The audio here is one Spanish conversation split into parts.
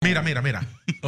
Mira.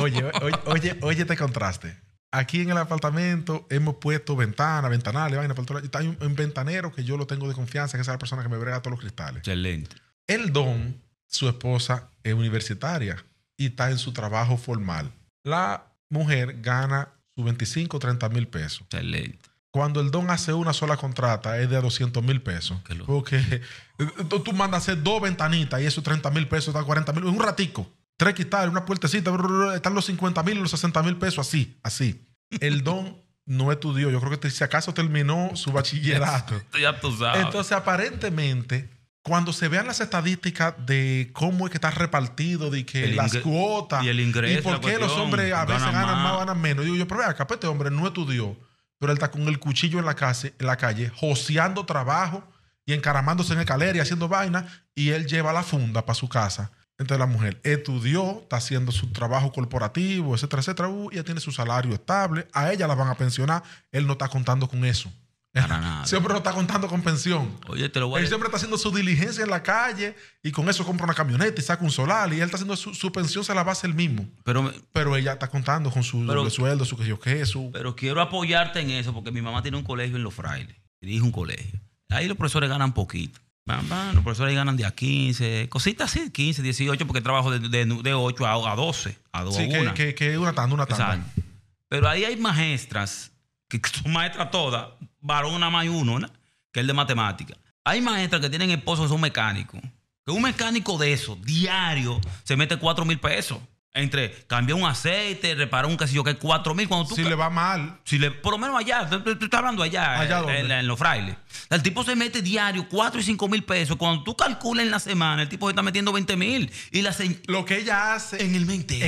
Oye, este contraste. Aquí en el apartamento hemos puesto ventanas, ventanales, vaina por todo lado. Y hay un ventanero que yo lo tengo de confianza, que es la persona que me brega todos los cristales. Excelente. El don, su esposa, es universitaria y está en su trabajo formal. La mujer gana sus 25 o 30 mil pesos. Excelente. Cuando el don hace una sola contrata es de 200 mil pesos. Porque tú mandas a hacer 2 ventanitas y esos 30 mil pesos da 40 mil. Un ratico. 3 cristales, una puertecita, están los 50 mil y los 60 mil pesos así. El don no estudió. Yo creo que si acaso terminó su bachillerato. Ya tú sabes. Entonces, aparentemente, cuando se vean las estadísticas de cómo es que está repartido, de que las cuotas y el ingreso, y por qué los hombres a veces ganan más, ganan menos. Digo yo, pero vea, acá este hombre no estudió, pero él está con el cuchillo en la calle, joseando trabajo y encaramándose en escalera y haciendo vaina, y él lleva la funda para su casa. Entonces la mujer estudió, está haciendo su trabajo corporativo, etcétera, etcétera. Ella tiene su salario estable. A ella la van a pensionar. Él no está contando con eso. Para nada. Siempre no está contando con pensión. Oye, te lo voy a Él decir. siempre está haciendo su diligencia en la calle y con eso compra una camioneta y saca un solar. Y él está haciendo su pensión, se la va a hacer él mismo. Pero ella está contando con su doble sueldo, su que yo qué, su... Pero quiero apoyarte en eso porque mi mamá tiene un colegio en Los Frailes. Dirige un colegio. Ahí los profesores ganan poquito. Los profesores ganan de a 15, cositas así, 15, 18, porque trabajo de 8 a 12, a 2 sí, a 1. que una tanda. Exacto. Pero ahí hay maestras, que son maestras todas, varón nada más y uno, ¿no? Que es el de matemática. Hay maestras que tienen esposos que son mecánicos. Que un mecánico de eso, diario, se mete 4 mil pesos. Entre cambiar un aceite, reparar un casillo que es 4 mil. Si le va mal. Por lo menos allá, tú estás hablando allá en Los Frailes. El tipo se mete diario 4 y 5 mil pesos. Cuando tú calculas en la semana, el tipo se está metiendo 20 mil. Lo que ella hace en el mes entero.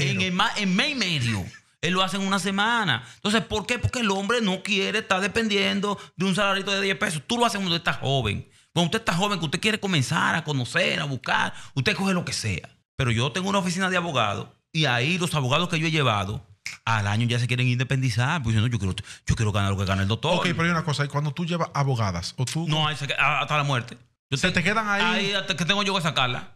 En mes y medio. Él lo hace en una semana. Entonces, ¿por qué? Porque el hombre no quiere estar dependiendo de un salarito de 10 pesos. Tú lo haces cuando usted está joven. Cuando usted está joven, que usted quiere comenzar a conocer, a buscar, usted coge lo que sea. Pero yo tengo una oficina de abogados y ahí los abogados que yo he llevado al año ya se quieren independizar. Pues no, yo quiero ganar lo que gana el doctor. Ok, pero hay una cosa. ¿Y cuando tú llevas abogadas? O tú... No, hasta la muerte. ¿Te quedan ahí? Ahí hasta que tengo yo que sacarla.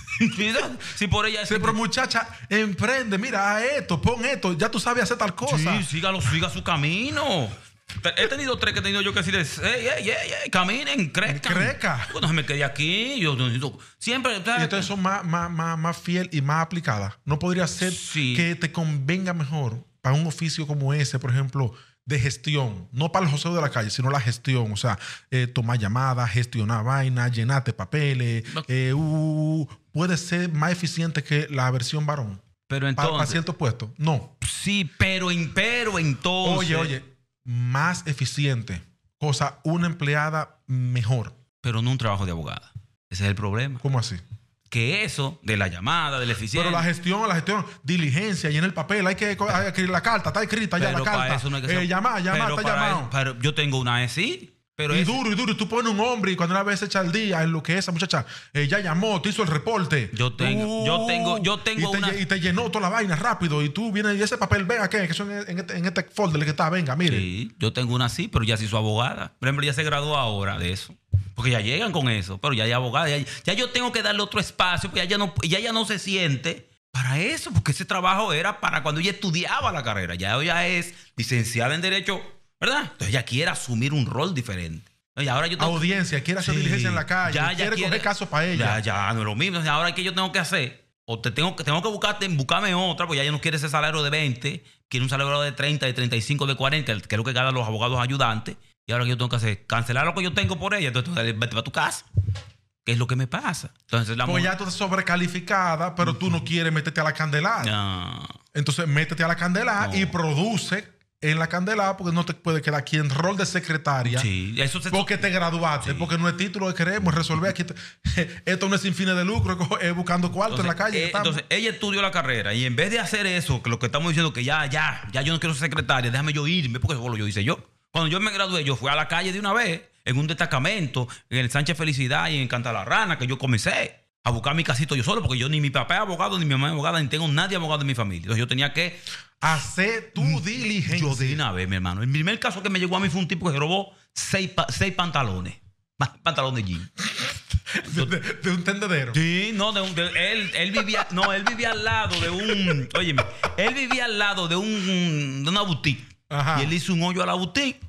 Si por ella... Sí, pero muchacha, emprende. Mira, haz esto, pon esto. Ya tú sabes hacer tal cosa. Sí, siga su camino. He tenido 3 que he tenido yo que decirles, caminen, crezcan. Cuando me quedé aquí, yo siempre... Y entonces son más fiel y más aplicadas. ¿No podría ser que te convenga mejor para un oficio como ese, por ejemplo, de gestión? No para el joseo de la calle, sino la gestión. O sea, tomar llamadas, gestionar vainas, llenarte papeles. Puede ser más eficiente que la versión varón. Pero entonces... Para ciertos puestos. No. Sí, pero entonces... Oye. Más eficiente. Cosa, una empleada mejor. Pero no un trabajo de abogada. Ese es el problema. ¿Cómo así? Que eso, de la llamada, de la eficiencia... Pero la gestión, diligencia, llena el papel, hay que escribir la carta, está escrita ya la carta. Eso no hay que ser... Llamar, está llamado. Pero yo tengo una sí. Pero duro, y tú pones un hombre y cuando una vez echa el día en lo que esa muchacha ya llamó, te hizo el reporte. Yo tengo una... Y te llenó toda la vaina rápido y tú vienes y ese papel, venga, que eso en este folder que está, venga, mire. Sí, yo tengo una sí, pero ya sí soy abogada. Por ejemplo, ya se graduó ahora de eso. Porque ya llegan con eso, pero ya hay abogada. Ya yo tengo que darle otro espacio, porque ella no se siente para eso, porque ese trabajo era para cuando ella estudiaba la carrera. Ya ella es licenciada en Derecho, ¿verdad? Entonces ella quiere asumir un rol diferente. Y ahora yo tengo... Audiencia, quiere hacer diligencia en la calle, quiere coger casos para ella. Ya, no es lo mismo. Ahora, ¿qué yo tengo que hacer? O tengo que buscarme otra, porque ya ella no quiere ese salario de 20, quiere un salario de 30, de 35, de 40, que es lo que ganan los abogados ayudantes. Y ahora, ¿qué yo tengo que hacer? Cancelar lo que yo tengo por ella. Entonces, vete a tu casa. ¿Qué es lo que me pasa? Entonces, pues ya tú estás sobrecalificada, pero tú no quieres meterte a la candelada. No. Entonces, métete a la candelada y produce en la candelada, porque no te puede quedar aquí en rol de secretaria. Sí, porque te graduaste, porque no es título que queremos resolver aquí. Esto no es sin fines de lucro, es buscando cuarto en la calle. Entonces, ella estudió la carrera y en vez de hacer eso, que lo que estamos diciendo, que ya yo no quiero ser secretaria, déjame yo irme, porque eso lo hice yo. Cuando yo me gradué, yo fui a la calle de una vez, en un destacamento, en el Sánchez Felicidad y en Cantalarrana, que yo comencé a buscar mi casito yo solo, porque yo ni mi papá es abogado, ni mi mamá es abogada, ni tengo nadie abogado en mi familia. Entonces yo tenía que hacer tu diligencia. Yo de una vez, mi hermano. El primer caso que me llegó a mí fue un tipo que se robó 6 pantalones. Pantalones de jean. De un tendedero. Sí, no, él vivía al lado de un... Óyeme, él vivía al lado de una boutique. Ajá. Y él hizo un hoyo a la boutique.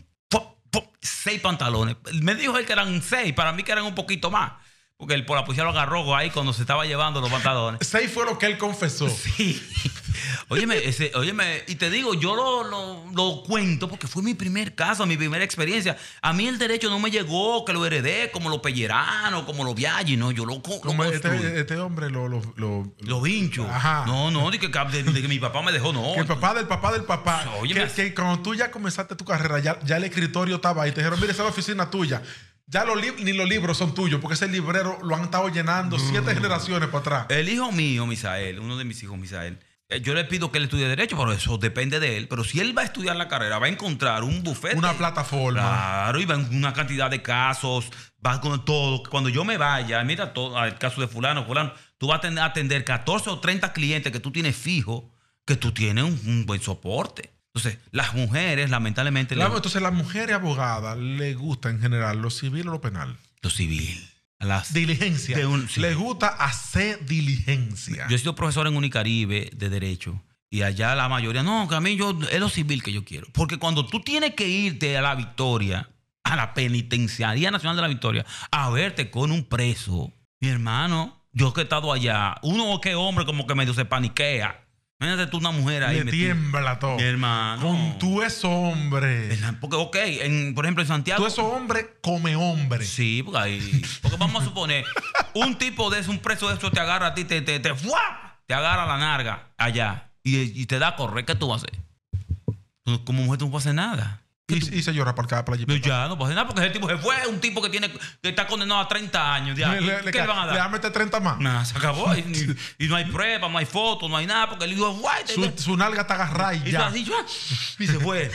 6 pantalones. Me dijo él que eran 6. Para mí que eran un poquito más. Porque la policía lo agarró ahí cuando se estaba llevando los pantalones. 6 fue lo que él confesó. Sí. Óyeme, y te digo, yo lo cuento porque fue mi primer caso, mi primera experiencia. A mí el derecho no me llegó, que lo heredé, como los Pellerano, como los Viaggi, no, yo lo como este hombre lo vincho. Ajá. No, de que mi papá me dejó, no. Que el papá del papá del papá. Óyeme, que cuando tú ya comenzaste tu carrera, ya el escritorio estaba ahí. Te dijeron, mire, esa es la oficina tuya. Ya ni los libros son tuyos, porque ese librero lo han estado llenando 7 generaciones para atrás. El hijo mío, Misael, uno de mis hijos, Misael, yo le pido que él estudie Derecho, pero eso depende de él. Pero si él va a estudiar la carrera, va a encontrar un bufete. Una plataforma. Claro, y va en una cantidad de casos, va con todo. Cuando yo me vaya, mira todo, el caso de fulano, tú vas a atender 14 o 30 clientes que tú tienes fijo, que tú tienes un buen soporte. Entonces, las mujeres, lamentablemente... Entonces, las mujeres abogadas les gusta en general lo civil o lo penal. Lo civil. Diligencia. Sí. Les gusta hacer diligencia. Yo he sido profesor en Unicaribe de Derecho. Y allá la mayoría, no, que a mí es lo civil que yo quiero. Porque cuando tú tienes que irte a la Victoria, a la Penitenciaría Nacional de la Victoria, a verte con un preso, mi hermano, yo que he estado allá, uno que hombre como que medio se paniquea. Imagínate tú una mujer ahí. Le tiembla todo. Mi hermano. Con tú es hombre. Porque, por ejemplo, en Santiago... Tú es hombre come hombre. Sí, porque vamos a suponer, un tipo de eso, un preso de eso te agarra a ti, te agarra la narga allá y te da a correr. ¿Qué tú vas a hacer? Como mujer tú no puedes hacer nada. Y se llora para cada Pero ya no puede hacer nada porque ese tipo se fue. Un tipo que está condenado a 30 años. ¿Qué le van a dar? Le van a meter 30 más. Nada, se acabó. Y no hay pruebas, no hay fotos, no hay nada. Porque él dijo, su nalga está agarrada y ya. Y se fue.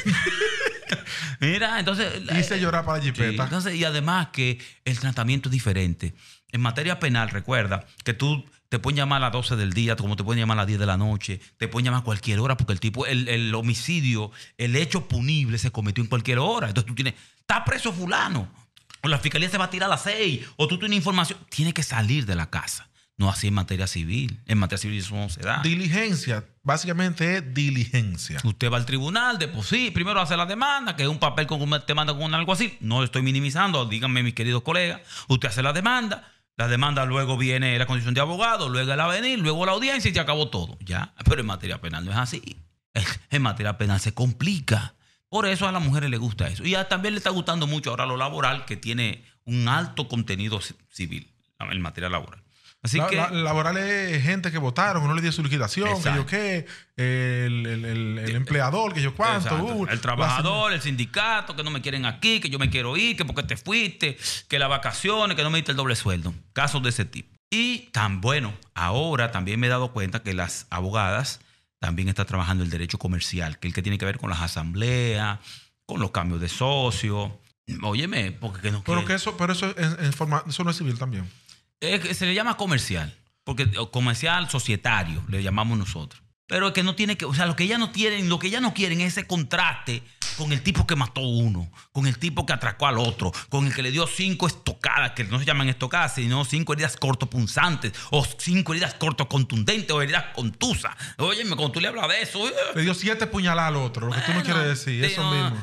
Mira, entonces... Y se llora para la jipeta. Sí, entonces, y además que el tratamiento es diferente. En materia penal, recuerda que tú te pueden llamar a las 12 del día, como te pueden llamar a las 10 de la noche, te pueden llamar a cualquier hora, porque el tipo, el homicidio, el hecho punible se cometió en cualquier hora. Entonces tú tienes, está preso fulano, o la fiscalía se va a tirar a las 6, o tú tienes información, tienes que salir de la casa. No así en materia civil. En materia civil eso no se da. Diligencia, básicamente es diligencia. Usted va al tribunal, sí, primero hace la demanda, que es un papel que te manda con algo así. No lo estoy minimizando, díganme mis queridos colegas. Usted hace la demanda luego viene la condición de abogado, luego el avenir, luego la audiencia y se acabó todo. Ya, pero en materia penal no es así. En materia penal se complica. Por eso a las mujeres les gusta eso. Y también le está gustando mucho ahora lo laboral, que tiene un alto contenido civil en materia laboral. Así que laboral es gente que votaron, uno le dio su liquidación, exacto, que yo qué, el empleador, que yo cuánto. El trabajador, el sindicato, que no me quieren aquí, que yo me quiero ir, que porque te fuiste, que las vacaciones, que no me diste el doble sueldo. Casos de ese tipo. Y ahora también me he dado cuenta que las abogadas también están trabajando el derecho comercial, que es el que tiene que ver con las asambleas, con los cambios de socios. Óyeme, porque no pero eso no es civil también. Se le llama comercial, porque comercial societario le llamamos nosotros. Pero es que no tiene que, o sea, lo que ellas no quieren es ese contraste con el tipo que mató uno, con el tipo que atracó al otro, con el que le dio 5 estocadas, que no se llaman estocadas, sino 5 heridas cortopunzantes, o 5 heridas cortocontundentes, o heridas contusas. Óyeme, cuando tú le hablas de eso... Le dio 7 puñaladas al otro, lo que tú no quieres decir, eso mismo.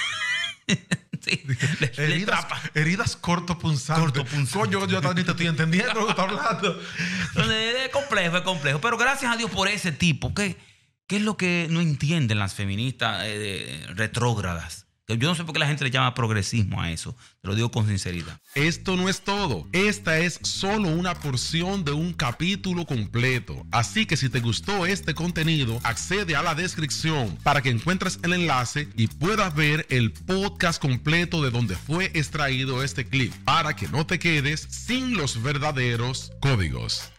Sí, heridas cortopunzantes. Coño, yo también te estoy entendiendo lo que estás hablando. Entonces, es complejo. Pero gracias a Dios por ese tipo. ¿Qué es lo que no entienden las feministas retrógradas? Yo no sé por qué la gente le llama progresismo a eso. Te lo digo con sinceridad. Esto no es todo. Esta es solo una porción de un capítulo completo. Así que si te gustó este contenido, accede a la descripción para que encuentres el enlace y puedas ver el podcast completo de donde fue extraído este clip, para que no te quedes sin los verdaderos códigos.